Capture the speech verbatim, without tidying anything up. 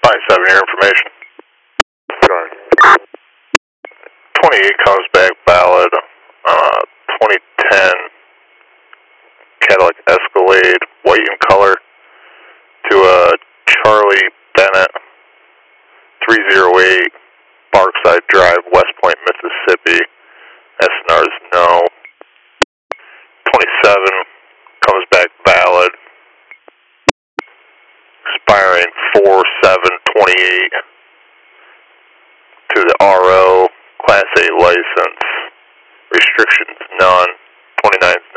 line seven, your information. Sorry. twenty-eight comes back valid. Uh, twenty ten Cadillac Escalade, white in color, to uh, Charlie Bennett, three oh eight Parkside Drive, West Point, Mississippi. S N R is no. twenty-seven comes back valid, expiring four seven twenty-eight, to the R O, Class A license, restrictions none, twenty-nine